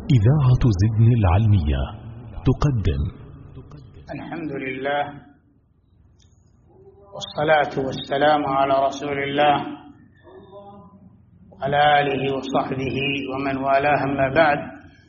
إذاعة زدن العلمية تقدم. الحمد لله والصلاة والسلام على رسول الله وعلى آله وصحبه ومن والاه، أما بعد.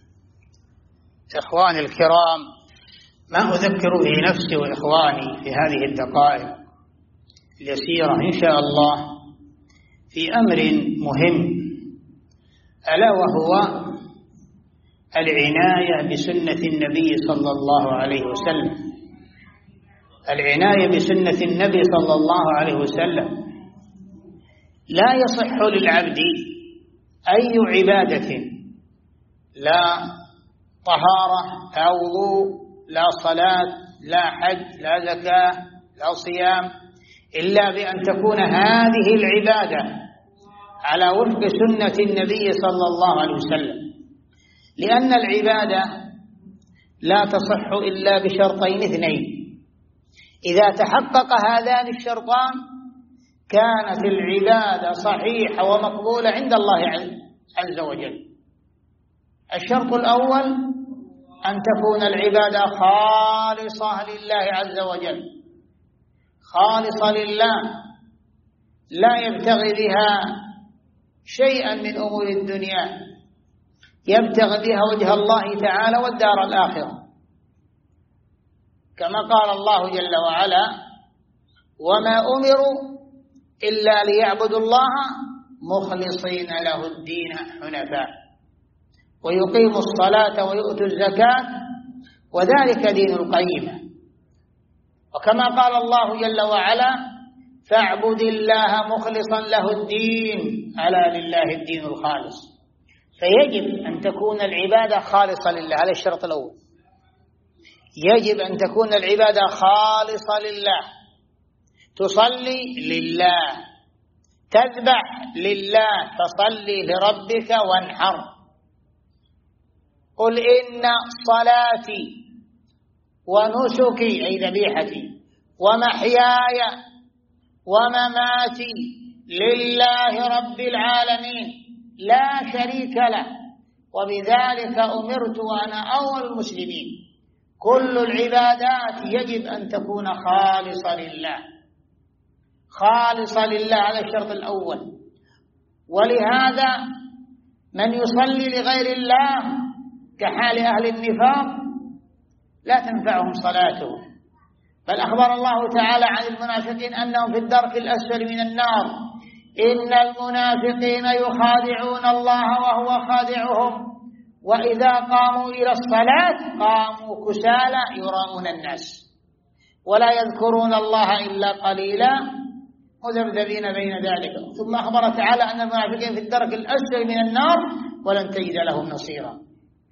إخواني الكرام، ما أذكر به نفسي وإخواني في هذه الدقائق اليسيرة إن شاء الله في أمر مهم، ألا وهو العناية بسنة النبي صلى الله عليه وسلم. العناية بسنة النبي صلى الله عليه وسلم. لا يصح للعبد أي عبادة، لا طهارة لا وضوء لا صلاة لا حج لا زكاة لا صيام، إلا بأن تكون هذه العبادة على وفق سنة النبي صلى الله عليه وسلم، لأن العبادة لا تصح إلا بشرطين اثنين. إذا تحقق هذان الشرطان كانت العبادة صحيحة ومقبولة عند الله عز وجل. الشرط الأول أن تكون العبادة خالصة لله عز وجل، خالصة لله، لا يبتغي بها شيئا من أمور الدنيا، يبتغي بها وجه الله تعالى والدار الآخرة، كما قال الله جل وعلا: وما أمروا إلا ليعبدوا الله مخلصين له الدين حنفاء ويقيموا الصلاة ويؤتوا الزكاة وذلك دين القيمة. وكما قال الله جل وعلا: فاعبد الله مخلصا له الدين، ألا لله الدين الخالص. فيجب أن تكون العبادة خالصة لله، هذا الشرط الأول. يجب أن تكون العبادة خالصة لله، تصلي لله، تذبح لله، تصلي لربك وانحر. قل إن صلاتي ونسكي أي ذبيحتي ومحياي ومماتي لله رب العالمين لا شريك له وبذلك أمرت وأنا أول المسلمين. كل العبادات يجب أن تكون خالصة لله، خالصة لله، هذا الشرط الأول. ولهذا من يصلي لغير الله كحال أهل النفاق لا تنفعهم صلاتهم، بل أخبر الله تعالى عن المنافقين أنهم في الدرك الأسفل من النار: إن المنافقين يخادعون الله وهو خادعهم وإذا قاموا إلى الصلاة قاموا كسالى يراءون الناس ولا يذكرون الله إلا قليلا مذبذبين بين ذلك. ثم أخبر تعالى أن المنافقين في الدرك الأسفل من النار ولن تجد لهم نصيرا.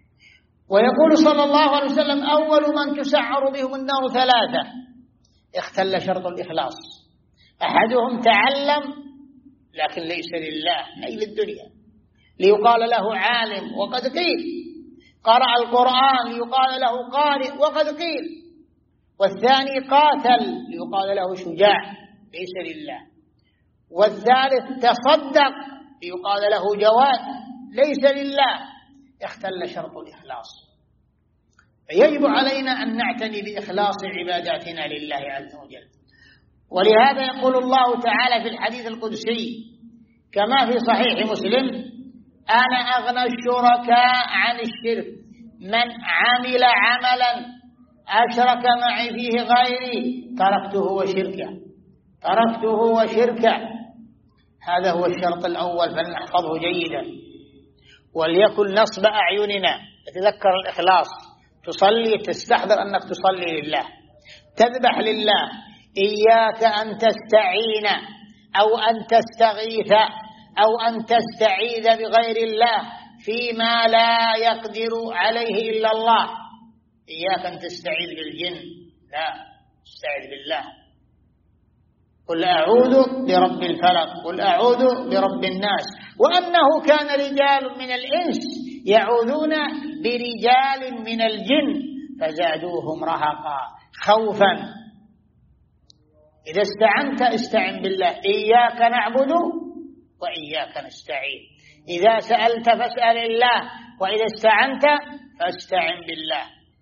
ويقول صلى الله عليه وسلم: أول من تسعر بهم النار ثلاثة. اختل شرط الإخلاص: أحدهم تعلم لكن ليس لله، نيل الدنيا، ليقال له عالم وقد قيل، قرأ القرآن ليقال له قارئ وقد قيل. والثاني قاتل ليقال له شجاع، ليس لله. والثالث تصدق ليقال له جواد، ليس لله. اختل شرط الإخلاص. فيجب علينا أن نعتني بإخلاص عباداتنا لله عز وجل. ولهذا يقول الله تعالى في الحديث القدسي كما في صحيح مسلم: أنا أغنى الشركاء عن الشرك، من عمل عملا أشرك معي فيه غيري تركته وشركه، تركته وشركه. هذا هو الشرط الأول، فلنحفظه جيدا وليكن نصب أعيننا. تتذكر الإخلاص، تصلي تستحضر أنك تصلي لله، تذبح لله، إياك أن تستعين أو أن تستغيث أو أن تستعيذ بغير الله فيما لا يقدر عليه إلا الله. إياك أن تستعيذ بالجن، لا، استعيذ بالله. قل أعوذ برب الفلق، قل أعوذ برب الناس. وأنه كان رجال من الإنس يعوذون برجال من الجن فزادوهم رهقا خوفا. إذا استعنت استعن بالله، إياك نعبد وإياك نستعين. إذا سألت فاسأل الله وإذا استعنت فاستعن بالله.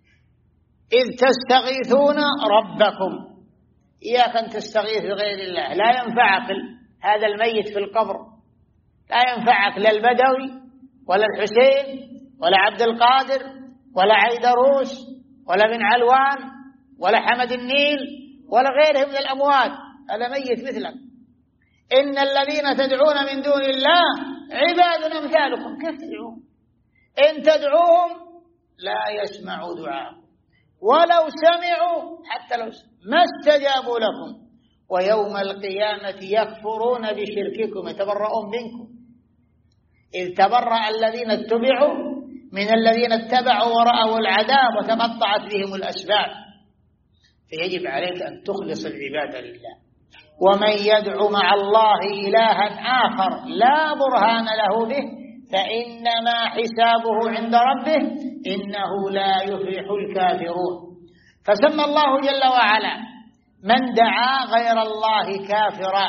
إذ تستغيثون ربكم، إياك أن تستغيث بغير الله، لا ينفعك هذا الميت في القبر، لا ينفعك لا البدوي ولا الحسين ولا عبد القادر ولا عيدروس ولا بن علوان ولا حمد النيل ولا غيرهم من الأموات، هذا ميت مثلك. إن الذين تدعون من دون الله عباد أمثالكم، كيف تدعون؟ إن تدعوهم لا يسمعوا دعاءكم ولو سمعوا، حتى لو ما استجابوا لكم، ويوم القيامة يكفرون بشرككم يتبرؤون منكم. إذ تبرأ الذين اتبعوا من الذين اتبعوا ورأوا العذاب وتقطعت بهم الأسباب. فيجب عليك أن تخلص العبادة لله. ومن يدعو مع الله إلها آخر لا برهان له به فإنما حسابه عند ربه إنه لا يفلح الكافرون. فسمى الله جل وعلا من دعا غير الله كافرا.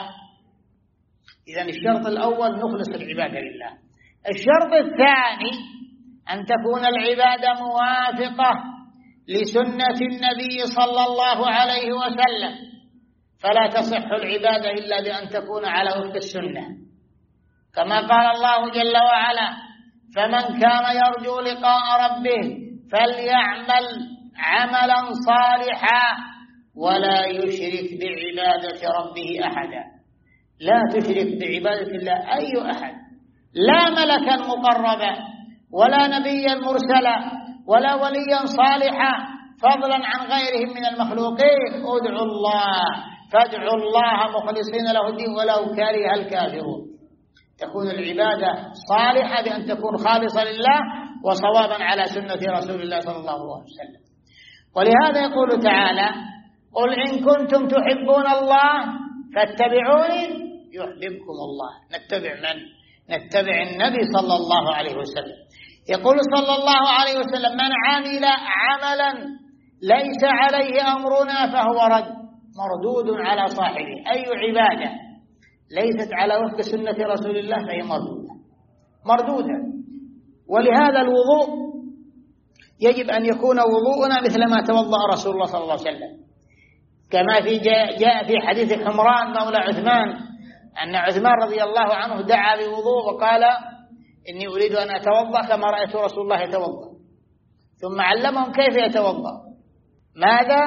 إذن الشرط الأول نخلص العبادة لله. الشرط الثاني أن تكون العبادة موافقة لسنة النبي صلى الله عليه وسلم، فلا تصح العبادة إلا بأن تكون على وفق السنة، كما قال الله جل وعلا: فمن كان يرجو لقاء ربه فليعمل عملا صالحا ولا يشرك بعبادة ربه أحدا. لا تشرك بعبادة الله أي أحد، لا ملكا مقربا ولا نبيا مرسلا ولا وليا صالحا فضلا عن غيرهم من المخلوقين. ادعوا الله فادعوا الله مخلصين له الدين ولو كره الكافرون. تكون العبادة صالحة بأن تكون خالصة لله وصوابا على سنة رسول الله صلى الله عليه وسلم. ولهذا يقول تعالى: قل إن كنتم تحبون الله فاتبعوني يحببكم الله. نتبع من؟ نتبع النبي صلى الله عليه وسلم. يقول صلى الله عليه وسلم: من عمل عملا ليس عليه أمرنا فهو رد مردود على صاحبه. أي عبادة ليست على وفق سنة رسول الله فهي مردودة. ولهذا الوضوء يجب أن يكون وضوءنا مثل ما توضأ رسول الله صلى الله عليه وسلم، كما جاء في حديث حمران مولى عثمان أن عثمان رضي الله عنه دعا بوضوء وقال: إني أريد أن أتوضأ كما رأيت رسول الله يتوضأ، ثم علمهم كيف يتوضأ. ماذا؟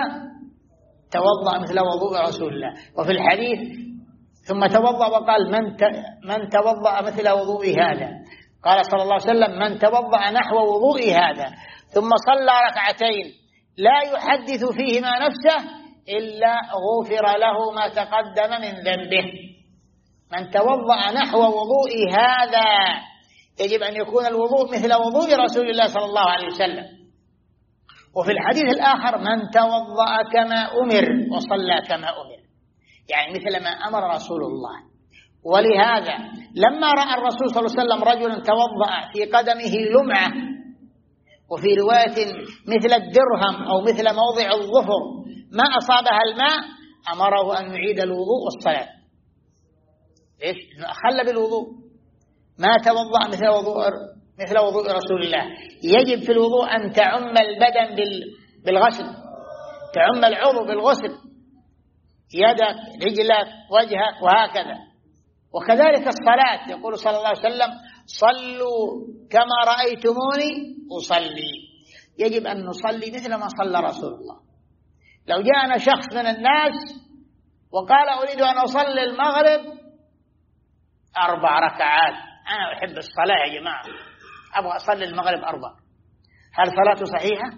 توضأ مثل وضوء رسول الله. وفي الحديث: ثم توضأ وقال: من توضأ مثل وضوء هذا. قال صلى الله عليه وسلم: من توضأ نحو وضوء هذا ثم صلى ركعتين لا يحدث فيهما نفسه إلا غفر له ما تقدم من ذنبه. من توضأ نحو وضوء هذا، يجب أن يكون الوضوء مثل وضوء رسول الله صلى الله عليه وسلم. وفي الحديث الآخر: من توضأ كما أمر وصلى كما أمر، يعني مثل ما أمر رسول الله. ولهذا لما رأى الرسول صلى الله عليه وسلم رجلا توضأ في قدمه لمعة، وفي رواية مثل الدرهم أو مثل موضع الظفر ما أصابها الماء، أمره أن يعيد الوضوء والصلاة. ليش؟ أخل بالوضوء، ما توضأ مثل وضوء رسول الله. يجب في الوضوء أن تعم البدن بالغسل، تعم العضو بالغسل، يدك رجلك وجهك وهكذا. وكذلك الصلاة، يقول صلى الله عليه وسلم: صلوا كما رأيتموني أصلي. يجب أن نصلي مثل ما صلى رسول الله. لو جاءنا شخص من الناس وقال: أريد أن أصلي المغرب 4 ركعات، أنا أحب الصلاة يا جماعة، أبغى أصلي المغرب 4، هل صلاته صحيحة؟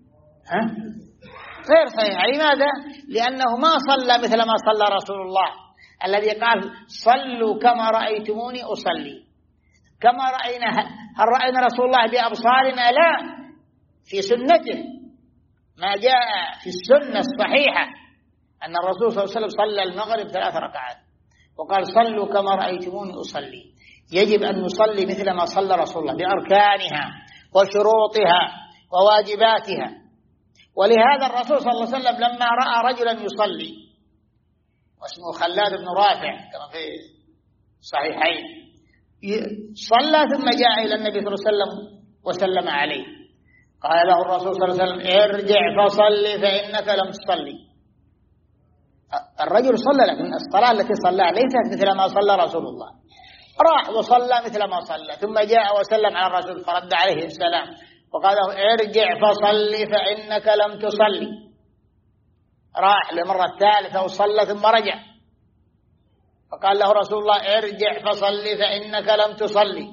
غير صحيحة. لماذا؟ لأنه ما صلى مثل ما صلى رسول الله الذي قال: صلوا كما رأيتموني أصلي. كما رأينا، هل رأينا رسول الله بأبصارنا؟ لا، في سنته ما جاء في السنة الصحيحة أن الرسول صلى الله عليه وسلم صلى المغرب 3 ركعات وقال: صلوا كما رأيتموني أصلي. يجب أن نصلي مثل ما صلى رسول الله بأركانها وشروطها وواجباتها. ولهذا الرسول صلى الله عليه وسلم لما رأى رجلا يصلي واسمه خلاد بن رافع كما في صحيحين، صلى ثم جاء إلى النبي صلى الله عليه وسلم وسلم عليه. قال له الرسول صلى الله عليه وسلم ارجع فصلي فإنك لم تصلي. الرجل صلى، لكن الصلاة التي صلىها ليست مثل ما صلى رسول الله. راح وصلى مثل ما صلى، ثم جاء وسلم على الرسول فرد عليه السلام وقال له ارجع فصلي فإنك لم تصلي. راح للمرة الثالثة وصلى ثم رجع، فقال له رسول الله ارجع فصلي فإنك لم تصلي.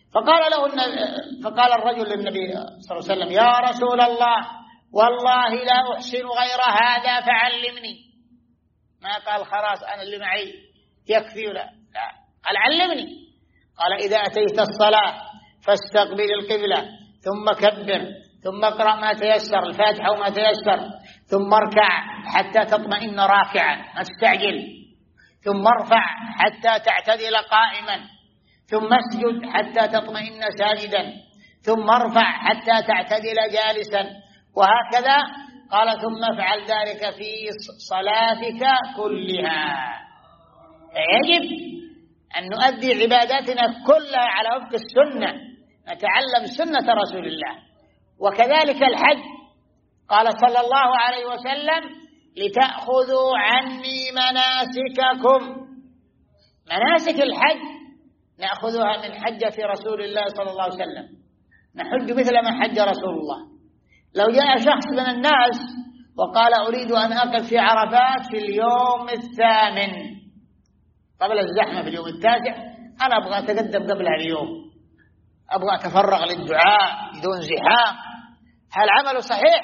فقال الرجل للنبي صلى الله عليه وسلم يا رسول الله والله لا أحسن غير هذا فعلمني. ما قال خلاص أنا اللي معي يكفي، لا قال علمني. قال إذا أتيت الصلاة فاستقبل القبلة ثم كبر ثم اقرأ ما تيسر، الفاتحة وما تيسر، ثم اركع حتى تطمئن راكعا ما تستعجل، ثم ارفع حتى تعتدل قائما، ثم اسجد حتى تطمئن ساجدا، ثم ارفع حتى تعتدل جالسا، وهكذا. قال ثم افعل ذلك في صلاتك كلها. فيجب أن نؤدي عباداتنا كلها على وفق السنة، نتعلم سنة رسول الله. وكذلك الحج، قال صلى الله عليه وسلم لتأخذوا عني مناسككم. مناسك الحج نأخذها من حجة رسول الله صلى الله عليه وسلم، نحج مثل ما حج رسول الله. لو جاء شخص من الناس وقال أريد أن أقف في عرفات في اليوم 8 قبل الزحمة في اليوم 9، أنا أبغى أتقدم قبلها اليوم، أبغى أتفرغ للدعاء بدون زحام، هل عمله صحيح؟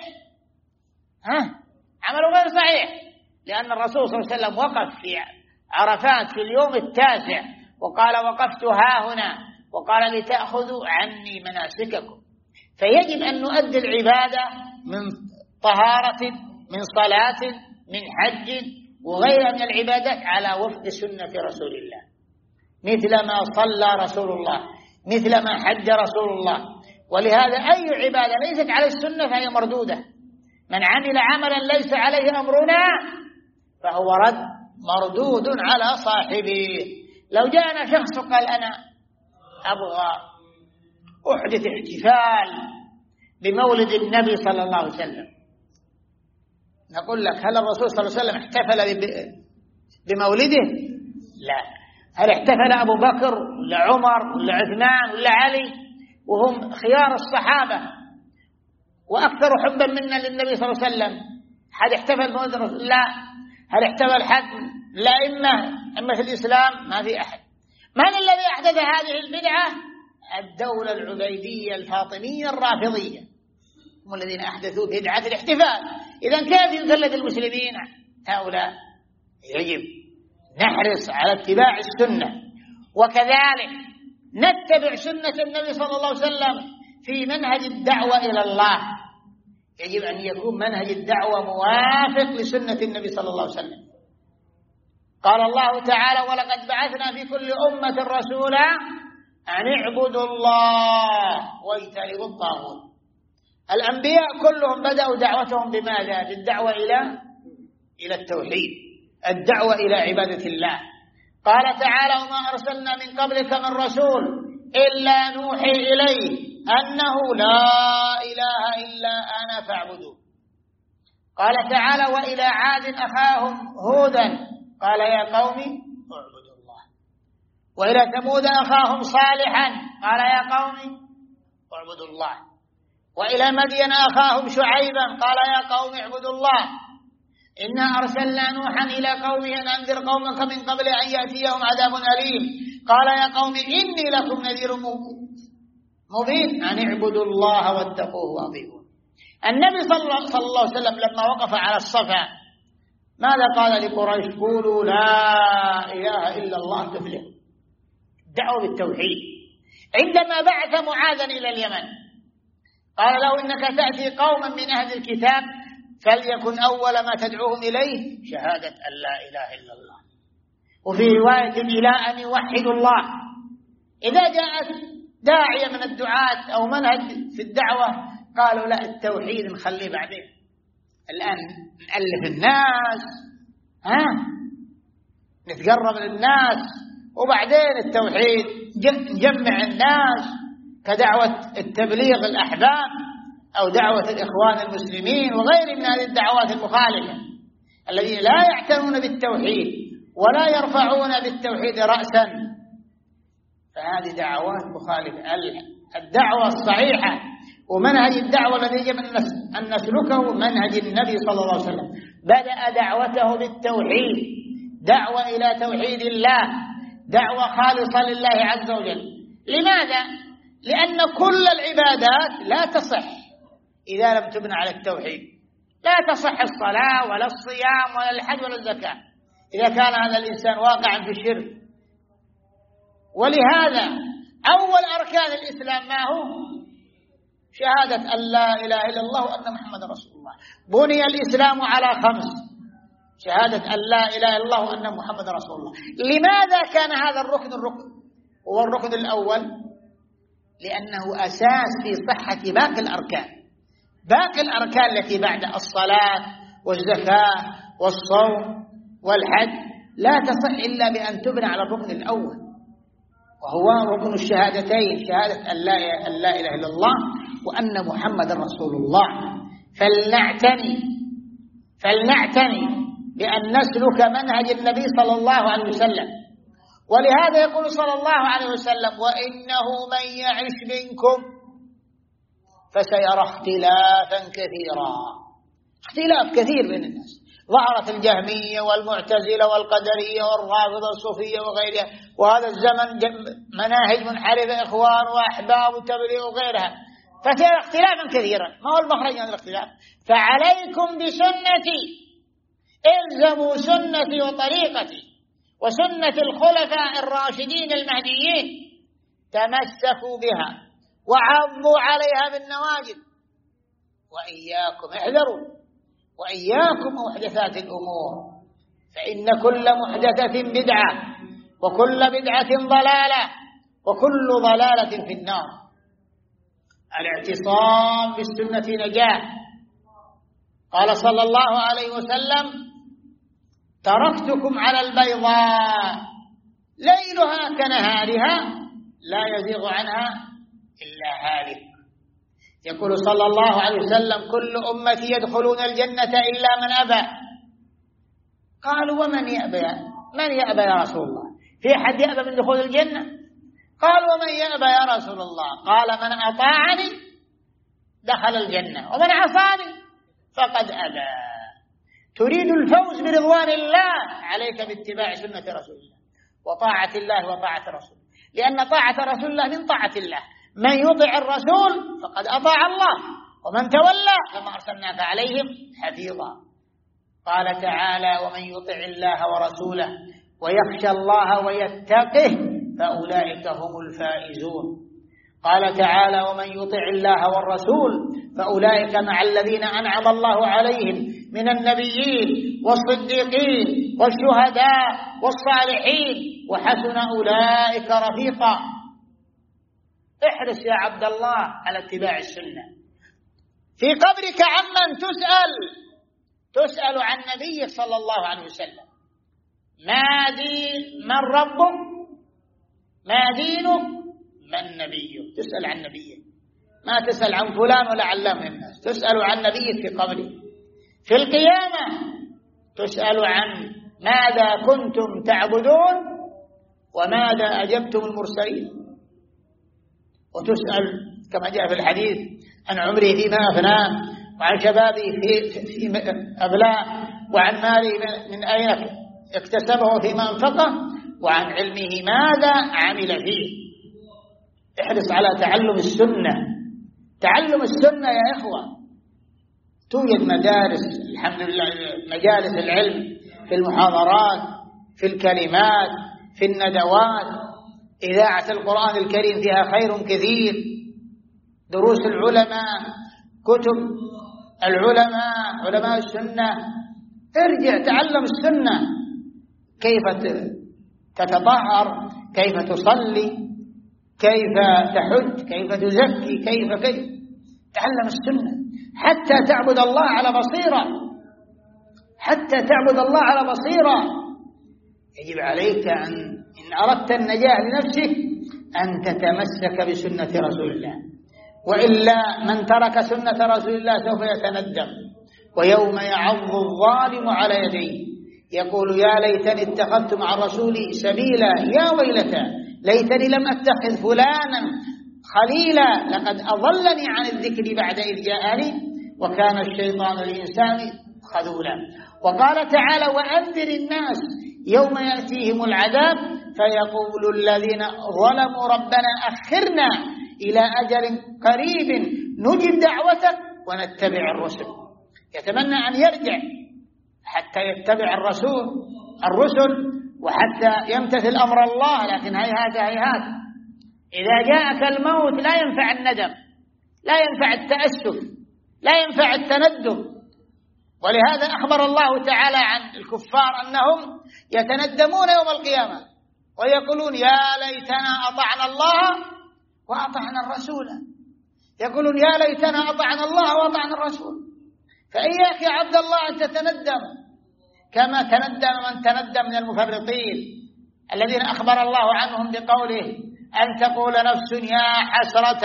عمله غير صحيح، لأن الرسول صلى الله عليه وسلم وقف في عرفات في اليوم 9 وقال وقفت ها هنا، وقال لتأخذوا عني مناسككم. فيجب أن نؤدي العبادة من طهارة، من صلاة، من حج وغيرها من العبادات على وفق سنة رسول الله، مثل ما صلى رسول الله، مثل ما حج رسول الله. ولهذا أي عبادة ليست على السنة فهي مردودة. من عمل عملا ليس عليه أمرنا فهو رد مردود على صاحبه. لو جاءنا شخص قال أنا أبغى أحدث احتفال بمولد النبي صلى الله عليه وسلم، نقول لك هل الرسول صلى الله عليه وسلم احتفل بمولده؟ لا. هل احتفل أبو بكر ولا عمر ولا عثمان ولا علي وهم خيار الصحابة وأكثر حبا منا للنبي صلى الله عليه وسلم؟ حد احتفل بمولد الرسول؟ لا. هل احتفل حد؟ لا. إما في الإسلام ما في أحد. من الذي أحدث هذه البدعة؟ الدولة العبيدية الفاطمية الرافضية، هم الذين أحدثوا بدعة الاحتفال. إذن كيف يقلد المسلمين هؤلاء؟ يجب نحرص على اتباع السنة، وكذلك نتبع سنة النبي صلى الله عليه وسلم في منهج الدعوة إلى الله. يجب أن يكون منهج الدعوة موافق لسنة النبي صلى الله عليه وسلم. قال الله تعالى ولقد بعثنا في كل أمة رسولا أن اعبدوا الله واجتنبوا الطاغوت. الأنبياء كلهم بدأوا دعوتهم بماذا؟ بالدعوة إلى التوحيد، الدعوة إلى عبادة الله. قال تعالى وما أرسلنا من قبلك من رسول إلا نوحي إليه أنه لا إله إلا أنا فاعبدوا. قال تعالى وإلى عاد أخاهم هودا قال يا قوم اعبدوا الله. وإلى ثمود أخاهم صالحا قال يا قوم اعبدوا الله. وإلى مدين أخاهم شعيبا قال يا قوم اعبدوا الله. إنا أرسلنا نوحا إلى قومه أن أنذر قومك من قبل أن يأتيهم عذاب أليم قال يا قوم إني لكم نذير مبين أن اعبدوا الله واتقوه وأطيعون. النبي صلى الله عليه وسلم لما وقف على الصفا ماذا قال لقريش؟ قولوا لا إله إلا الله تفلحوا. دعوا بالتوحيد. عندما بعث معاذا إلى اليمن قال له إنك تأتي قوما من أهل الكتاب فليكن أول ما تدعوهم إليه شهادة أن لا إله إلا الله، وفي رواية إلى أن يوحدوا الله. إذا جاءت داعية من الدعاة أو منهج في الدعوة قالوا لا التوحيد نخليه بعدين، الآن نألف الناس نتقرب للناس وبعدين التوحيد نجمع الناس. كدعوة التبليغ الأحباب أو دعوة الإخوان المسلمين وغير من هذه الدعوات المخالفة الذين لا يعتنون بالتوحيد ولا يرفعون بالتوحيد رأسا، فهذه دعوات مخالفة. الدعوة الصحيحة ومنهج الدعوة الذي يجب أن نسلكه منهج النبي صلى الله عليه وسلم، بدأ دعوته بالتوحيد، دعوة إلى توحيد الله، دعوة خالصة لله عز وجل. لماذا؟ لأن كل العبادات لا تصح إذا لم تبنى على التوحيد، لا تصح الصلاة ولا الصيام ولا الحج ولا الزكاة إذا كان هذا الإنسان واقعا في الشرك. ولهذا أول أركان الإسلام ما هو؟ شهادة أن لا إله إلا الله وأن محمد رسول الله. بني الإسلام على 5: شهادة أن لا إله إلا الله وأن محمد رسول الله. لماذا كان هذا الركن هو الركن الأول؟ لأنه أساس في صحة باقي الأركان. باقي الأركان التي بعد الصلاة والزكاة والصوم والحج لا تصح إلا بأن تبنى على الركن الأول، وهو ركن الشهادتين، شهادة أن لا إله إلا الله وأن محمد رسول الله. فلنعتني بأن نسلك منهج النبي صلى الله عليه وسلم. ولهذا يقول صلى الله عليه وسلم: وإنه من يعش منكم فسيرى اختلافا كثيرا. اختلاف كثير بين الناس، ظهرت الجهمية والمعتزلة والقدرية والرافضة الصوفية وغيرها، وهذا الزمن مناهج منحرفة، إخوان وأحباب وتبليغ وغيرها، فسيرى اختلافا كثيرا. ما هو المخرج من الاختلاف؟ فعليكم بسنتي، الزموا سنتي وطريقتي وسنة الخلفاء الراشدين المهديين، تمسكوا بها وعضوا عليها بالنواجذ، وإياكم احذروا، وإياكم محدثات الأمور، فإن كل محدثة بدعة وكل بدعة ضلالة وكل ضلالة في النار. الاعتصام بالسنة نجاة. قال صلى الله عليه وسلم: تركتكم على البيضاء ليلها كنهارها لا يزيغ عنها إلا هالك. يقول صلى الله عليه وسلم: كل أمتي يدخلون الجنة إلا من أبى. قالوا: ومن يأبى؟ من يأبى يا رسول الله؟ في أحد يأبى من دخول الجنة؟ قالوا: ومن يأبى يا رسول الله؟ قال: من أطاعني دخل الجنة ومن عصاني فقد أبى. تريد الفوز برضوان الله، عليك باتباع سنة رسول الله وطاعة الله وطاعة رسوله، لأن طاعة رسول الله من طاعة الله. من يطع الرسول فقد أطاع الله، ومن تولى فما أرسلناك عليهم حفيظا. قال تعالى: ومن يطع الله ورسوله ويخشى الله ويتقه فأولئك هم الفائزون. قال تعالى: ومن يطع الله والرسول فأولئك مع الذين أنعم الله عليهم من النبيين والصديقين والشهداء والصالحين وحسن أولئك رفيقا. احرص يا عبد الله على اتباع السنة. في قبرك عمن تسأل عن نبيك صلى الله عليه وسلم: من ربك؟ ما دينك؟ من نبيك؟ تسأل عن نبيك، ما تسأل عن فلان ولا علام الناس، تسأل عن نبيك في قبرك. في القيامة تسأل عن ماذا كنتم تعبدون وماذا أجبتم المرسلين، وتسأل كما جاء في الحديث عن عمره فيما أفناه، وعن شبابه في أبلاه، وعن ماله من أين اكتسبه فيما أنفقه، وعن علمه ماذا عمل فيه. احرص على تعلم السنة. تعلم السنة يا إخوة، توجد مدارس الحمد لله، مجالس العلم، في المحاضرات، في الكلمات، في الندوات، إذاعة القرآن الكريم فيها خير كثير، دروس العلماء، كتب العلماء، علماء السنة. ارجع تعلم السنة، كيف تتطهر، كيف تصلي، كيف تحج، كيف تزكي، كيف تعلم السنة حتى تعبد الله على بصيرة، حتى تعبد الله على بصيرة. يجب عليك إن أردت النجاة لنفسك أن تتمسك بسنة رسول الله، وإلا من ترك سنة رسول الله سوف يتندم. ويوم يعض الظالم على يديه يقول يا ليتني اتخذت مع الرسول سبيلا، يا ويلتى ليتني لم أتخذ فلانا خليلا لقد أضلني عن الذكر بعد إذ جاءني وكان الشيطان للإنسان خذولا. وقال تعالى وأنذر الناس يوم يأتيهم العذاب فيقول الذين ظلموا ربنا أخرنا إلى أجل قريب نجب دعوتك ونتبع الرسل. يتمنى أن يرجع حتى يتبع الرسل وحتى يمتثل أمر الله، لكن هيهات هيهات. إذا جاءك الموت لا ينفع الندم، لا ينفع التأسف، لا ينفع التندم. ولهذا أخبر الله تعالى عن الكفار أنهم يتندمون يوم القيامة ويقولون يا ليتنا أطعنا الله وأطعنا الرسول، يقولون يا ليتنا أطعنا الله وأطعنا الرسول. فإياك يا عبد الله أن تتندم كما تندم من تندم من المفرطين الذين أخبر الله عنهم بقوله أن تقول نفس يا حسرة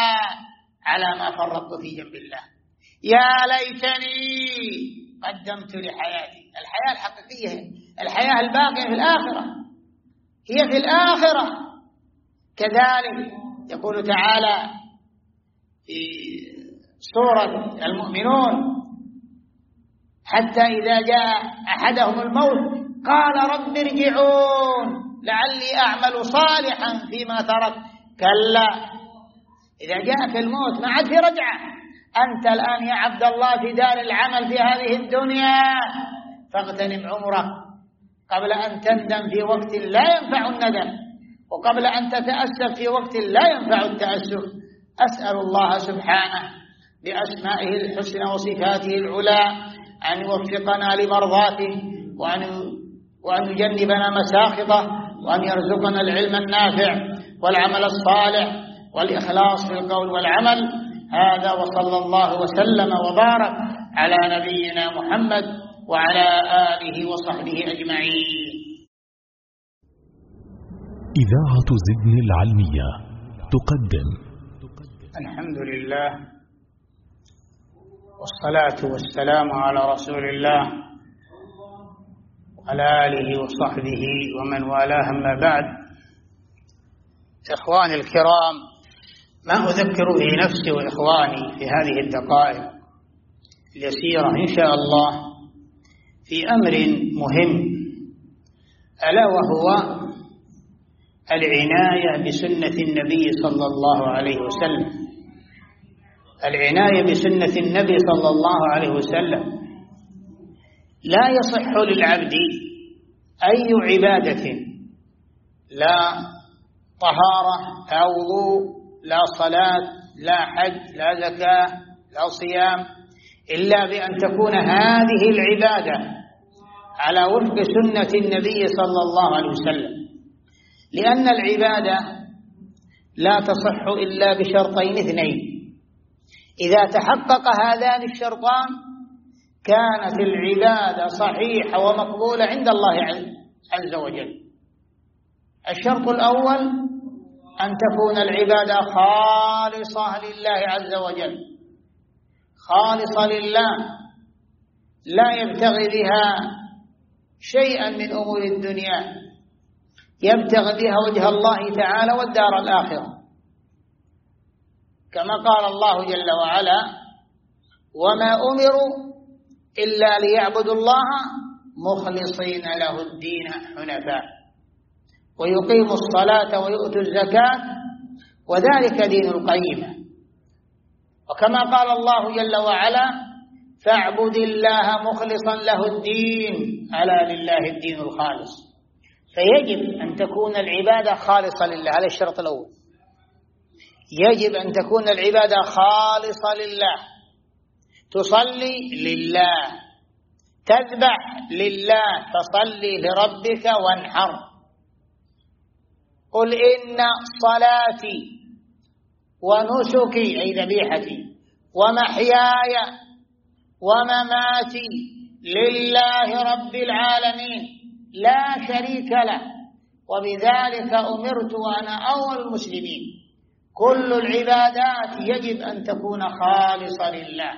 على ما فرطت في جنب الله، يا ليتني قدمت لحياتي. الحياة الحقيقية، الحياة الباقية في الآخرة، هي في الآخرة. كذلك يقول تعالى في سورة المؤمنون حتى إذا جاء أحدهم الموت قال رب ارجعون لعلي أعمل صالحا فيما ترك. كلا، إذا جاءك الموت ما عاد في رجعة. أنت الآن يا عبد الله في دار العمل في هذه الدنيا، فاغتنم عمرك قبل أن تندم في وقت لا ينفع الندم، وقبل أن تتأسف في وقت لا ينفع التأسف. أسأل الله سبحانه بأسمائه الحسنى وصفاته العلى أن يوفقنا لمرضاته وأن يجنبنا مساخطه، وأن يرزقنا العلم النافع والعمل الصالح والإخلاص في القول والعمل. هذا وصلى الله وسلم وبارك على نبينا محمد وعلى آله وصحبه أجمعين. إذاعة زدن العلمية تقدم الحمد لله والصلاة والسلام على رسول الله وعلى آله وصحبه ومن والاه، أما بعد. إخواني الكرام، ما أذكر به نفسي وإخواني في هذه الدقائق اليسيرة إن شاء الله في أمر مهم، ألا وهو العناية بسنة النبي صلى الله عليه وسلم. العناية بسنة النبي صلى الله عليه وسلم. لا يصح للعبد أي عبادة، لا طهارة لا وضوء لا صلاة لا حج لا زكاة لا صيام، إلا بأن تكون هذه العبادة على وفق سنة النبي صلى الله عليه وسلم. لأن العبادة لا تصح إلا بشرطين اثنين، إذا تحقق هذان الشرطان كانت العبادة صحيحة ومقبولة عند الله عز وجل. الشرط الأول أن تكون العبادة خالصة لله عز وجل، خالصة لله، لا يبتغي بها شيئا من أمور الدنيا، يبتغي بها وجه الله تعالى والدار الآخرة، كما قال الله جل وعلا وما أمروا إلا ليعبدوا الله مخلصين له الدين حنفاء ويقيموا الصلاة ويؤتوا الزكاة وذلك دين القيمة. وكما قال الله جل وعلا فاعبد الله مخلصا له الدين ألا لله الدين الخالص. فيجب أن تكون العبادة خالصة لله، هذا الشرط الأول. يجب أن تكون العبادة خالصة لله، تصلي لله، تذبح لله، فصلي لربك وانحر. قل إن صلاتي ونسكي أي ذبيحتي ومحياي ومماتي لله رب العالمين لا شريك له وبذلك أمرت وأنا أول المسلمين. كل العبادات يجب أن تكون خالصة لله،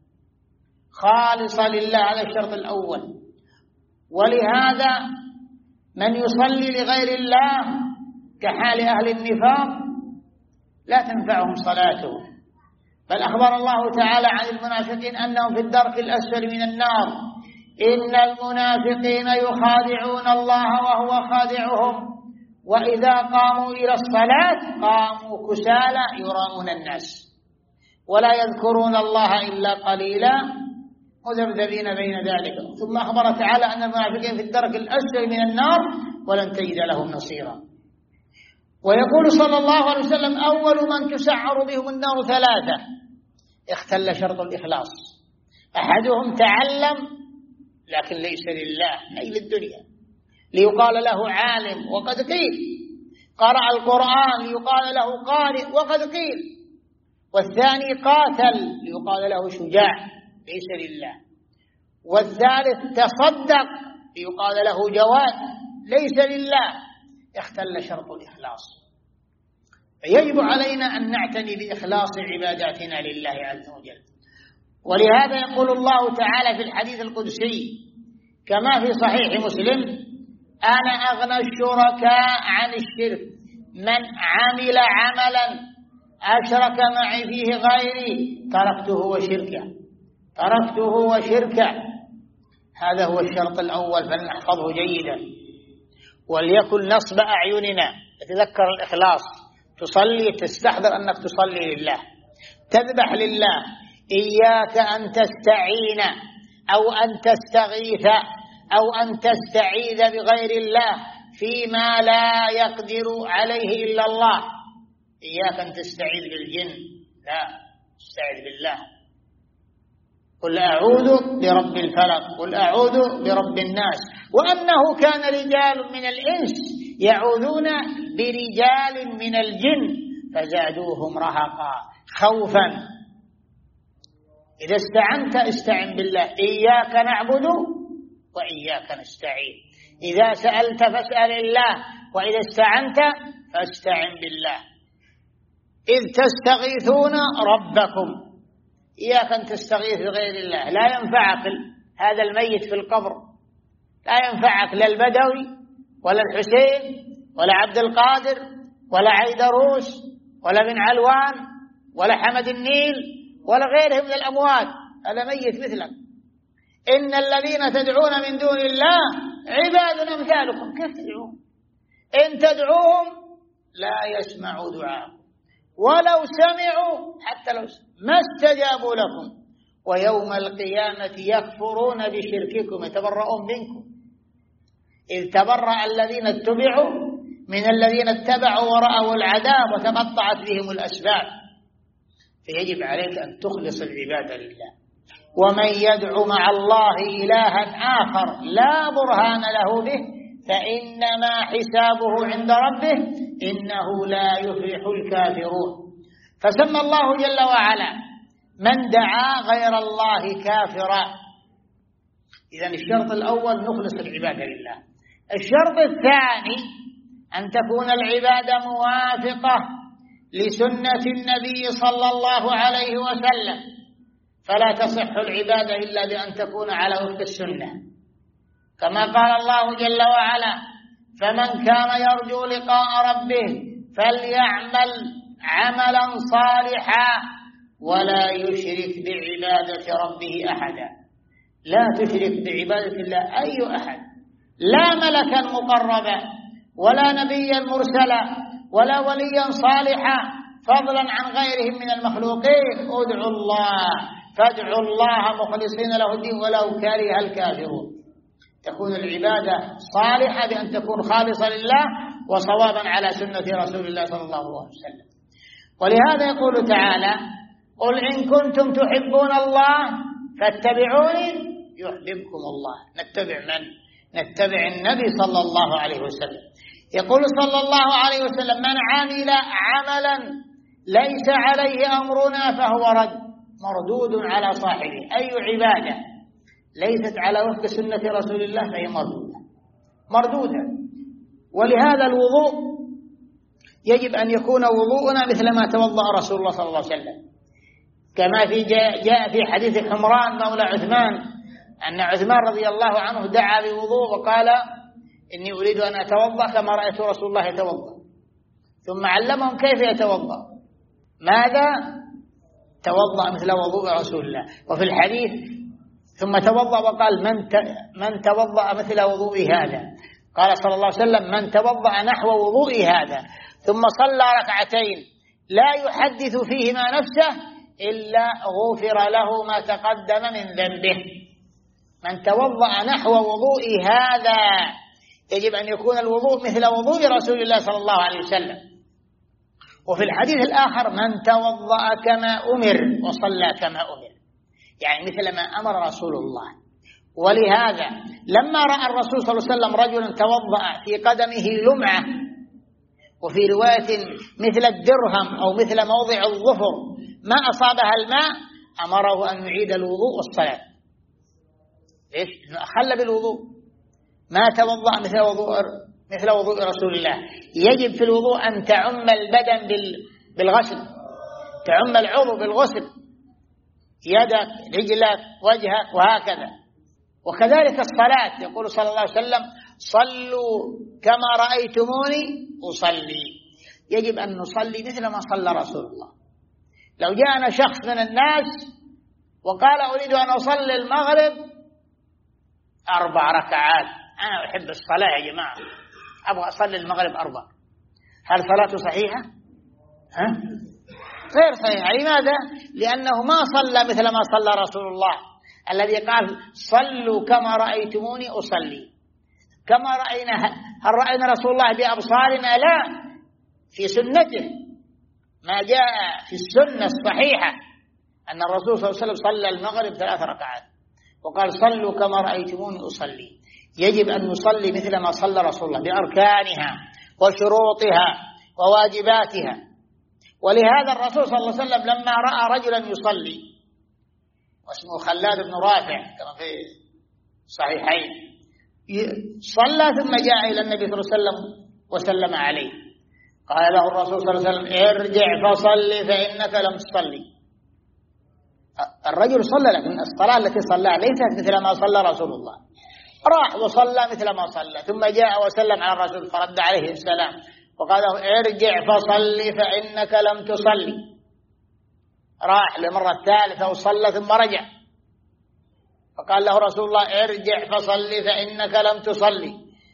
خالصة لله، هذا الشرط الأول. ولهذا من يصلي لغير الله كحال أهل النفاق لا تنفعهم صلاته، بل أخبر الله تعالى عن المنافقين أنهم في الدرك الأسفل من النار. إن المنافقين يخادعون الله وهو خادعهم وإذا قاموا إلى الصلاة قاموا كسالى يراءون الناس ولا يذكرون الله إلا قليلا مذبذبين بين ذلك. ثم أخبر تعالى أن المنافقين في الدرك الأسفل من النار ولن تجد لهم نصيرا. ويقول صلى الله عليه وسلم أول من تسعر بهم النار ثلاثة اختل شرط الإخلاص. أحدهم تعلم لكن ليس لله، أي للدنيا، ليقال له عالم وقد قيل، قرأ القرآن ليقال له قارئ وقد قيل. والثاني قاتل ليقال له شجاع ليس لله. والثالث تصدق ليقال له جواد ليس لله، اختل شرط الإخلاص. فيجب علينا أن نعتني بإخلاص عباداتنا لله عز وجل. ولهذا يقول الله تعالى في الحديث القدسي كما في صحيح مسلم: أنا أغنى الشركاء عن الشرك، من عمل عملا أشرك معي فيه غيري تركته وشركه. هذا هو الشرط الأول، فلنحفظه جيدا وليكن نصب أعيننا. تتذكر الإخلاص، تصلي تستحضر أنك تصلي لله، تذبح لله، إياك أن تستعين أو أن تستغيث أو أن تستعيذ بغير الله فيما لا يقدر عليه إلا الله. إياك أن تستعيذ بالجن، لا، استعيذ بالله. قل أعوذ برب الفلق، قل أعوذ برب الناس. وأنه كان رجال من الإنس يعوذون برجال من الجن فزادوهم رهقا خوفا. إذا استعنت استعن بالله، إياك نعبد وإياك نستعين. إذا سألت فاسأل الله، وإذا استعنت فاستعن بالله. إذ تستغيثون ربكم، إياك أن تستغيث بغير الله، لا ينفعك هذا الميت في القبر، لا ينفعك لا البدوي ولا الحسين ولا عبد القادر ولا عيدروس ولا بن علوان ولا حمد النيل ولا غيره من الأموات، هذا ميت مثلك. إن الذين تدعون من دون الله عباد أمثالكم. كيف تدعون؟ إن تدعوهم لا يسمعوا دعاءكم ولو سمعوا، حتى لو ما استجابوا لكم، ويوم القيامة يكفرون بشرككم يتبرؤون منكم. إذ تبرأ الذين اتبعوا من الذين اتبعوا ورأوا العذاب وتقطعت بهم الأسباب. فيجب عليك أن تخلص العبادة لله. ومن يدعو مع الله إلها آخر لا برهان له به فإنما حسابه عند ربه إنه لا يفلح الكافرون. فسمى الله جل وعلا من دعا غير الله كافرا. إذن الشرط الأول نخلص العبادة لله. الشرط الثاني أن تكون العبادة موافقة لسنة النبي صلى الله عليه وسلم، فلا تصح العبادة إلا بأن تكون على وفق السنة، كما قال الله جل وعلا: فمن كان يرجو لقاء ربه فليعمل عملا صالحا ولا يشرك بعبادة ربه أحدا. لا تشرك بعبادة الله أي أحد، لا ملكا مقربا ولا نبيا مرسلا ولا وليا صالحا فضلا عن غيرهم من المخلوقين. ادعوا الله، فادعوا الله مخلصين له الدين ولو كره الكافرون. تكون العبادة صالحة بأن تكون خالصة لله وصوابا على سنة رسول الله صلى الله عليه وسلم. ولهذا يقول تعالى: قل إن كنتم تحبون الله فاتبعوني يحببكم الله. نتبع من؟ نتبع النبي صلى الله عليه وسلم. يقول صلى الله عليه وسلم: من عمل عملا ليس عليه أمرنا فهو رد مردود على صاحبه. أي عبادة ليست على وفق سنة رسول الله فهي مردودة. ولهذا الوضوء يجب أن يكون وضوءنا مثل ما توضأ رسول الله صلى الله عليه وسلم، كما جاء في حديث حمران مولى عثمان أن عثمان رضي الله عنه دعا بوضوء وقال إني أريد أن أتوضأ كما رأيت رسول الله يتوضأ، ثم علمهم كيف يتوضأ. ماذا؟ توضأ مثل وضوء رسول الله. وفي الحديث ثم توضأ وقال من توضأ مثل وضوء هذا، قال صلى الله عليه وسلم من توضأ نحو وضوء هذا ثم صلى ركعتين لا يحدث فيهما نفسه إلا غفر له ما تقدم من ذنبه. من توضأ نحو وضوء هذا، يجب أن يكون الوضوء مثل وضوء رسول الله صلى الله عليه وسلم. وفي الحديث الآخر من توضأ كما أمر وصلى كما أمر، يعني مثل ما أمر رسول الله. ولهذا لما رأى الرسول صلى الله عليه وسلم رجلا توضأ في قدمه لمعة، وفي رواية مثل الدرهم أو مثل موضع الظفر ما أصابها الماء، أمره أن يعيد الوضوء والصلاة. إيش؟ أخل بالوضوء، ما توضأ مثل وضوء رسول الله. يجب في الوضوء أن تعم البدن بالغسل، تعم العضو بالغسل، يدك رجلك وجهك وهكذا. وكذلك الصلاة، يقول صلى الله عليه وسلم صلوا كما رأيتموني أصلي. يجب أن نصلي مثل ما صلى رسول الله. لو جاءنا شخص من الناس وقال أريد أن أصلي المغرب 4 ركعات، أنا أحب الصلاة يا جماعة، أبغى أصلي المغرب 4، هل صلاته صحيحة؟ غير صحيحة. لماذا؟ لأنه ما صلى مثل ما صلى رسول الله الذي قال صلوا كما رأيتموني أصلي. كما رأينا، هل رأينا رسول الله بأبصارنا؟ لا، في سنته ما جاء في السنة الصحيحة أن الرسول صلى الله عليه وسلم صلى المغرب 3 ركعات وقال صلوا كما رأيتموني أصلي. يجب أن نصلي مثل ما صلى رسول الله بأركانها وشروطها وواجباتها. ولهذا الرسول صلى الله عليه وسلم لما رأى رجلا يصلي واسمه خلاد بن رافع كما في صحيحين، صلى ثم جاء إلى النبي صلى الله عليه وسلم وسلم عليه، قال له الرسول صلى الله عليه وسلم ارجع فصلي فإنك لم تصلي. الرجل صلى، لكن الصلاة التي صلىها ليست مثل ما صلى رسول الله. راح وصلى مثل ما صلى، ثم جاء وسلم على الرسول فرد عليه السلام وقال له ارجع فصلي فإنك لم تصلي. راح للمرة الثالثة وصلى ثم رجع فقال له رسول الله ارجع فصلي فإنك لم تصلي.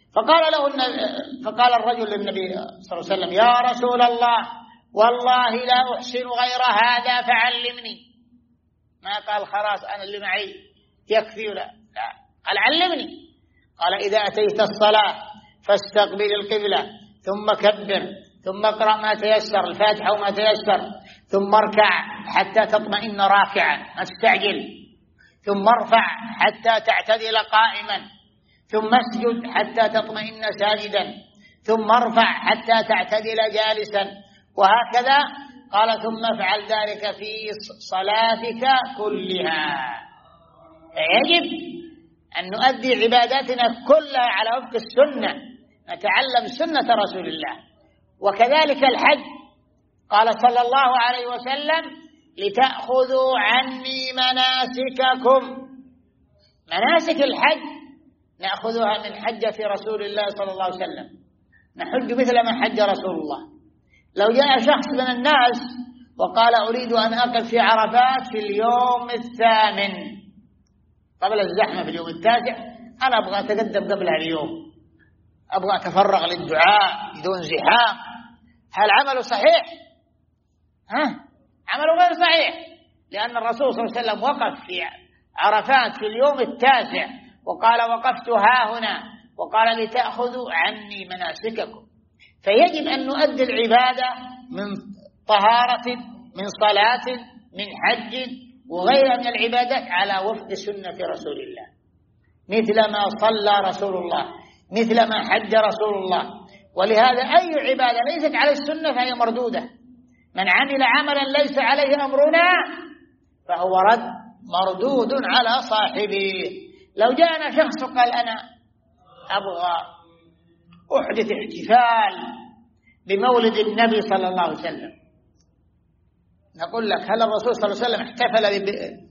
فقال الرجل للنبي صلى الله عليه وسلم يا رسول الله والله لا أحسن غير هذا فعلمني. ما قال خلاص أنا اللي معي يكفي، لا، قال علمني. قال إذا أتيت الصلاة فاستقبل القبلة ثم كبر ثم اقرأ ما تيسر، الفاتحة وما تيسر، ثم اركع حتى تطمئن راكعا ما تستعجل، ثم ارفع حتى تعتدل قائما، ثم اسجد حتى تطمئن ساجدا، ثم ارفع حتى تعتدل جالسا، وهكذا. قال ثم افعل ذلك في صلاتك كلها. فيجب أن نؤدي عباداتنا كلها على وفق السنة، نتعلم سنة رسول الله. وكذلك الحج، قال صلى الله عليه وسلم لتأخذوا عني مناسككم. مناسك الحج نأخذها من حجة رسول الله صلى الله عليه وسلم، نحج مثل ما حج رسول الله. لو جاء شخص من الناس وقال أريد أن أقف في عرفات في اليوم 8 قبل الزحمة في اليوم 9، أنا أبغى أتقدم قبلها اليوم، أبغى أتفرغ للدعاء بدون زحام، هل عمله صحيح؟ عمله غير صحيح، لأن الرسول صلى الله عليه وسلم وقف في عرفات في اليوم 9 وقال وقفت ها هنا، وقال لتأخذوا عني مناسككم. فيجب أن نؤدي العبادة من طهارة، من صلاة، من حج وغيرها من العبادات على وفق سنة رسول الله، مثل ما صلى رسول الله، مثل ما حج رسول الله. ولهذا أي عبادة ليست على السنة فهي مردودة. من عمل عملا ليس عليه أمرنا فهو رد مردود على صاحبه. لو جاءنا شخص قال أنا أبغى أحدث احتفال بمولد النبي صلى الله عليه وسلم. نقول لك هل الرسول صلى الله عليه وسلم احتفل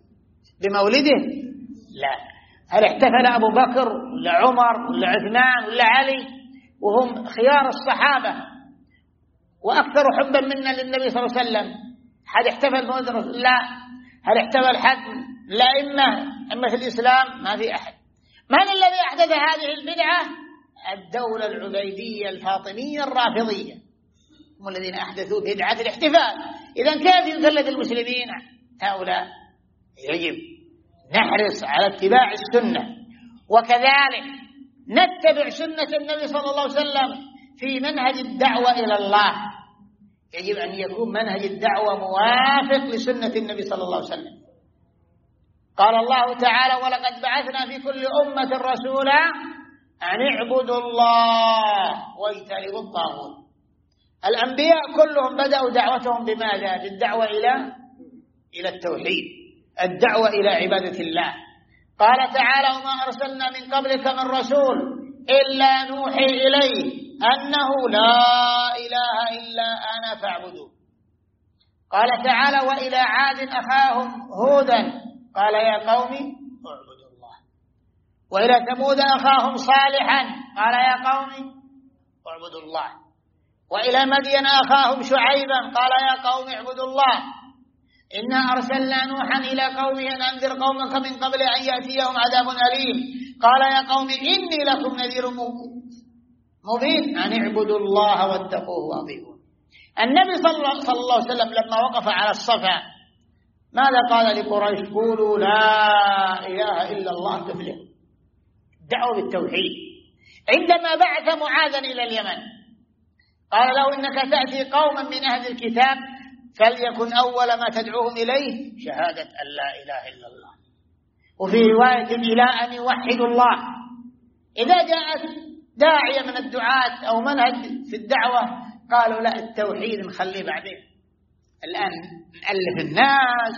بمولده؟ لا. هل احتفل أبو بكر ولا عمر ولا عثمان ولا علي وهم خيار الصحابة وأكثر حبا منا للنبي صلى الله عليه وسلم؟ حد احتفل بمولد الرسول؟ لا. هل احتفل حد الأئمة أئمة الإسلام؟ ما في أحد. من الذي أحدث هذه البدعة؟ الدولة العبيدية الفاطمية الرافضية، هم الذين أحدثوا بدعة الاحتفال. إذن كيف يقلد المسلمين هؤلاء؟ يجب نحرص على اتباع السنة، وكذلك نتبع سنة النبي صلى الله عليه وسلم في منهج الدعوة إلى الله. يجب أن يكون منهج الدعوة موافق لسنة النبي صلى الله عليه وسلم. قال الله تعالى: ولقد بعثنا في كل أمة رسولا أن اعبدوا الله واجتنبوا الطاغوت. الأنبياء كلهم بدأوا دعوتهم بماذا؟ بالدعوة إلى التوحيد، الدعوة إلى عبادة الله. قال تعالى: وما أرسلنا من قبلك من رسول إلا نوحي إليه أنه لا إله إلا أنا فاعبدون. قال تعالى: وإلى عاد أخاهم هودا قال يا قوم اعبدوا الله. وإلى ثمود أخاهم صالحا قال يا قوم اعبدوا الله. وإلى مدين أخاهم شعيبا قال يا قوم اعبدوا الله. إنا أرسلنا نوحا إلى قومه أن أنذر قومك من قبل أن يأتيهم عذاب أليم قال يا قوم إني لكم نذير مبين أن اعبدوا الله واتقوه وأطيعون. النبي صلى الله عليه وسلم لما وقف على الصفا ماذا قال لقريش؟ قولوا لا إله إلا الله تفلحوا. دعوا بالتوحيد. عندما بعث معاذا إلى اليمن قال له: إنك تأتي قوما من أهل الكتاب فليكن أول ما تدعوهم إليه شهادة أن لا إله إلا الله، وفي رواية إلى أن يوحدوا الله. إذا جاءت داعية من الدعاة أو منهج في الدعوة قالوا لا، التوحيد نخليه بعدين، الآن نألف الناس،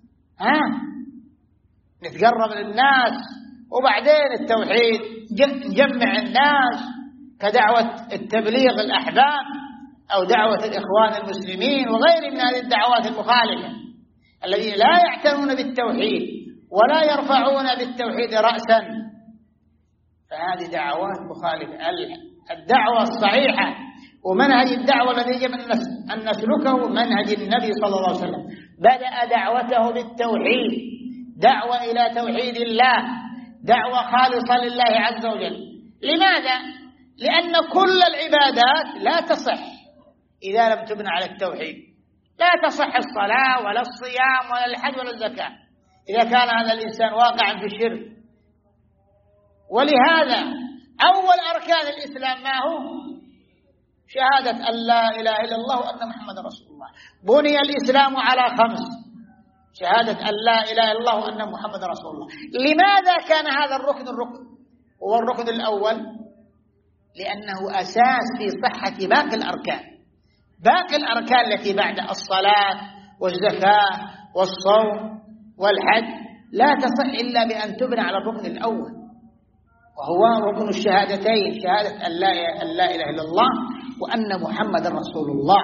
نتقرب للناس، وبعدين التوحيد نجمع الناس كدعوة التبليغ الأحباب أو دعوة الإخوان المسلمين وغير من هذه الدعوات المخالفة الذين لا يعتنون بالتوحيد ولا يرفعون بالتوحيد رأسا، فهذه دعوات مخالفة. الدعوة الصحيحة ومنهج الدعوة الذي يجب أن نسلكه منهج النبي صلى الله عليه وسلم. بدأ دعوته بالتوحيد، دعوة إلى توحيد الله، دعوة خالصة لله عز وجل. لماذا؟ لأن كل العبادات لا تصح إذا لم تبنى على التوحيد. لا تصح الصلاة ولا الصيام ولا الحج ولا الزكاة إذا كان هذا الإنسان واقعا في الشرك. ولهذا أول أركان الإسلام ما هو؟ شهادة أن لا إله إلا الله وأن محمد رسول الله. بني الإسلام على 5: شهادة أن لا إله إلا الله وأن محمد رسول الله. لماذا كان هذا الركن هو الركن الأول؟ لأنه أساس في صحة باقي الأركان. باقي الأركان التي بعد الصلاة والزكاة والصوم والحج لا تصح إلا بأن تبنى على الركن الأول، وهو ركن الشهادتين، شهادة أن لا إله إلا الله وأن محمد رسول الله.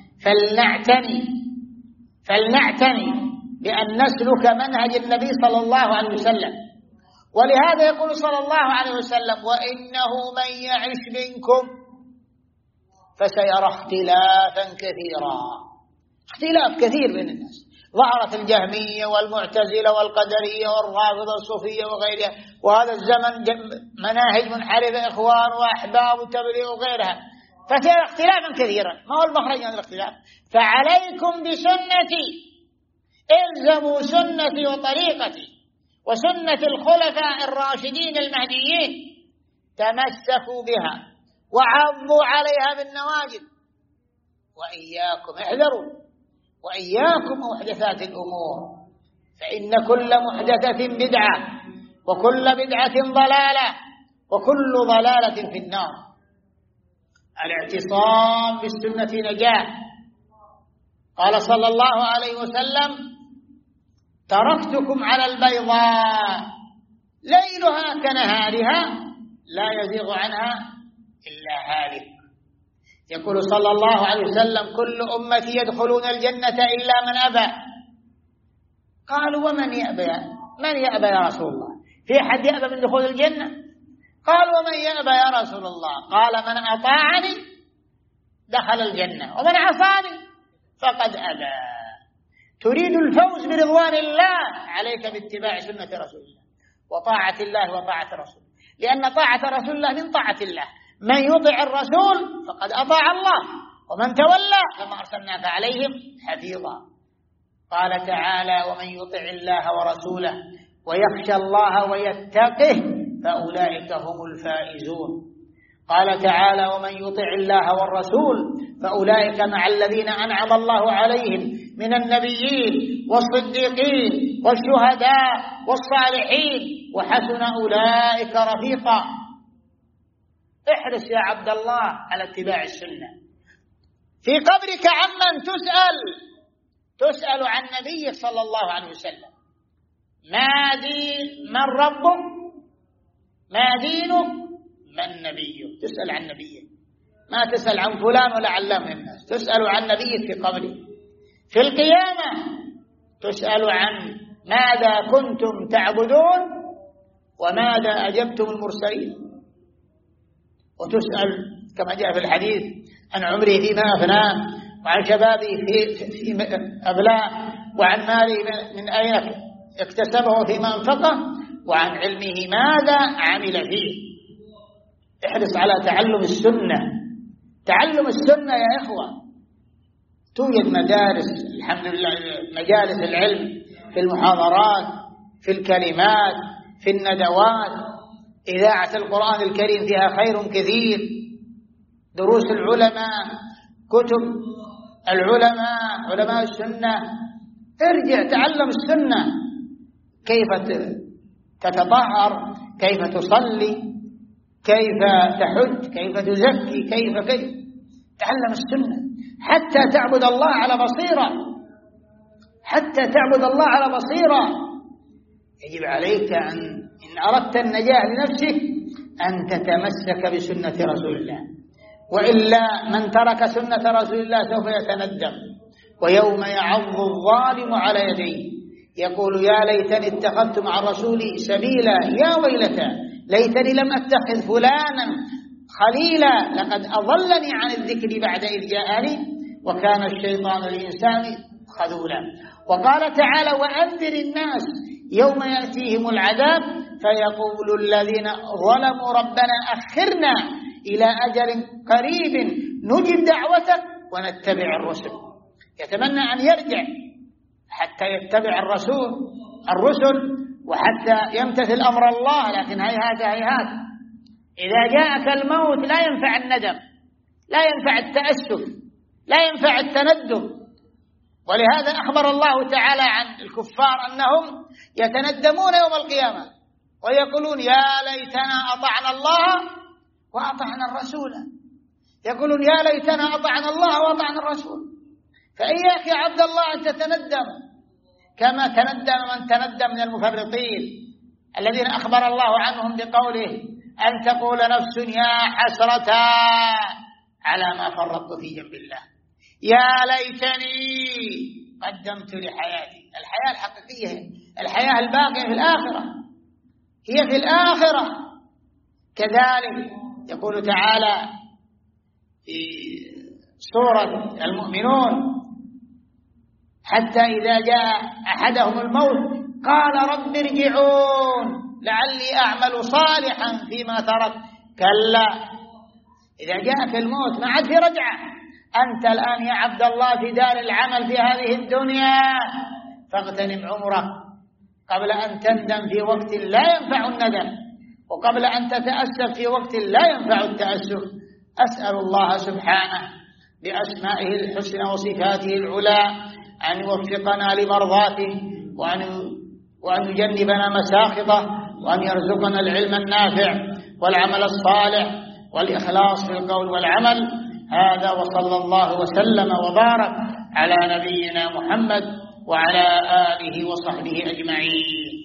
فلنعتني بأن نسلك منهج النبي صلى الله عليه وسلم. ولهذا يقول صلى الله عليه وسلم: وإنه من يعش منكم فسيرى اختلافا كثيرا. اختلاف كثير بين الناس، ظهرت الجهمية والمعتزلة والقدرية والرافضة الصوفية وغيرها، وهذا الزمن مناهج منحرفة، إخوان وأحباب وتبليغ وغيرها، فسيرى اختلافا كثيرا. ما هو المخرج من الاختلاف؟ فعليكم بسنتي، الزموا سنتي وطريقتي وسنة الخلفاء الراشدين المهديين، تمسكوا بها وعضوا عليها بالنواجذ، وإياكم احذروا، وإياكم محدثات الأمور، فإن كل محدثة بدعة وكل بدعة ضلالة وكل ضلالة في النار. الاعتصام بالسنة نجاة. قال صلى الله عليه وسلم: تركتكم على البيضاء ليلها كنهارها لا يزيغ عنها إلا هالك. يقول صلى الله عليه وسلم: كل أمتي يدخلون الجنة إلا من أبى. قالوا: ومن يأبى؟ من يأبى يا رسول الله؟ في أحد يأبى من دخول الجنة؟ قالوا: ومن يأبى يا رسول الله؟ قال: من أطاعني دخل الجنة، ومن عصاني فقد أبى. تريد الفوز برضوان الله، عليك باتباع سنة رسول الله وطاعة الله وطاعة رسوله، لأن طاعة رسول الله من طاعة الله. من يطع الرسول فقد أطاع الله، ومن تولى فما أرسلناك عليهم حفيظا. قال تعالى: ومن يطع الله ورسوله ويخشى الله ويتقه فأولئك هم الفائزون. قال تعالى: ومن يطع الله والرسول فأولئك مع الذين أنعم الله عليهم من النبيين والصديقين والشهداء والصالحين وحسن أولئك رفيقا. احرص يا عبد الله على اتباع السنة. في قبرك عمن تسأل عن نبيك صلى الله عليه وسلم: من ربك؟ ما دينك؟ من نبيك؟ تسأل عن نبيك، ما تسأل عن فلان ولا علام الناس، تسأل عن نبيك في قبرك. في القيامة تسأل عن ماذا كنتم تعبدون وماذا أجبتم المرسلين، وتسأل كما جاء في الحديث عن عمره فيما أفناه، وعن شبابه في أبلاه، وعن ماله من أين اكتسبه فيما أنفقه، وعن علمه ماذا عمل فيه. احرص على تعلم السنة. تعلم السنة يا إخوة. توجد مدارس الحمد لله، مجالس العلم، في المحاضرات، في الكلمات، في الندوات. إذاعة القرآن الكريم فيها خير كثير. دروس العلماء، كتب العلماء، علماء السنة. ارجع تعلم السنة، كيف تتطهر، كيف تصلي، كيف تحج، كيف تزكي، كيف تعلم السنة حتى تعبد الله على بصيرة. حتى تعبد الله على بصيرة. يجب عليك إن أردت النجاة لنفسك أن تتمسك بسنة رسول الله، وإلا من ترك سنة رسول الله سوف يتندم. ويوم يعض الظالم على يديه يقول: يا ليتني اتخذت مع الرسول سبيلا، يا ويلتى ليتني لم أتخذ فلانا خليلا، لقد أضلني عن الذكر بعد إذ جاءني وكان الشيطان للإنسان خذولا. وقال تعالى: وأنذر الناس يوم يأتيهم العذاب فيقول الذين ظلموا ربنا أخرنا إلى أجل قريب نجب دعوتك ونتبع الرسل. يتمنى أن يرجع حتى يتبع الرسل وحتى يمتثل أمر الله، لكن هيهات. إذا جاءك الموت لا ينفع الندم، لا ينفع التأسف، لا ينفع التندم. ولهذا أخبر الله تعالى عن الكفار أنهم يتندمون يوم القيامة ويقولون: يا ليتنا أطعنا الله وأطعنا الرسول. يقولون: يا ليتنا أطعنا الله وأطعنا الرسول. فإياك يا عبد الله أن تتندم كما تندم من تندم من المفرطين الذين أخبر الله عنهم بقوله: أن تقول نفس يا حسرة على ما فرطت في جنب الله، يا ليتني قدمت لحياتي. الحياة الحقيقية، الحياة الباقية في الآخرة، هي في الآخرة. كذلك يقول تعالى في سورة المؤمنون: حتى إذا جاء أحدهم الموت قال رب ارجعون لعلي أعمل صالحا فيما ترك. كلا، إذا جاءك الموت ما عاد في رجعة. أنت الآن يا عبد الله في دار العمل في هذه الدنيا، فاغتنم عمرك قبل أن تندم في وقت لا ينفع الندم، وقبل أن تتأسف في وقت لا ينفع التأسف. أسأل الله سبحانه بأسمائه الحسنى وصفاته العلى أن يوفقنا لمرضاته، وأن يجنبنا مساخطه، وأن يرزقنا العلم النافع والعمل الصالح والإخلاص في القول والعمل. هذا، وصلى الله وسلم وبارك على نبينا محمد وعلى آله وصحبه أجمعين.